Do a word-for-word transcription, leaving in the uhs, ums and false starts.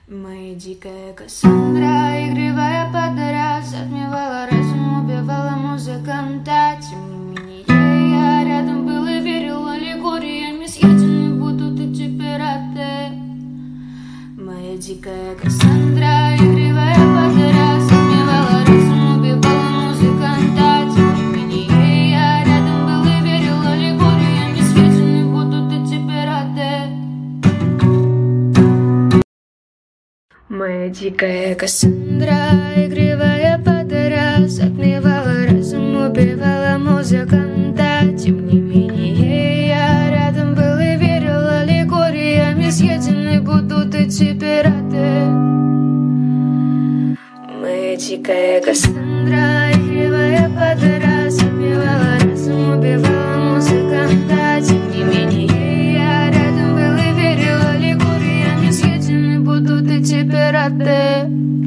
Мы дикая Кассандра, игривая под раз, отмевала разум, убивала музыканта. Тем не менее я рядом был и верил аллегориями, съедены будут эти пираты. Моя дикая Кассандра, игривая под раз, отмевала разум, убивала музыканта. Тем не менее я рядом был и верил аллегориями, съедены будут эти пираты. Моя дикая Кассандра, игривая под раз, отмевала разум, убивала музыканта. Тем не менее я рядом был и верил аллегориями, съедены будут эти пираты. Моя дикая Кассандра, игривая под раз, отмевала разум, убивала музыканта. Тем не менее я рядом был и верил аллегориями, съедены будут эти пираты.